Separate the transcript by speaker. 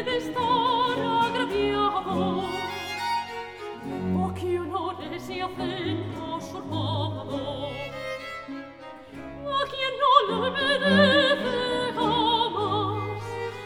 Speaker 1: de estar agraviado. Oh, qué honores y acentos usurpado. A quien no le merece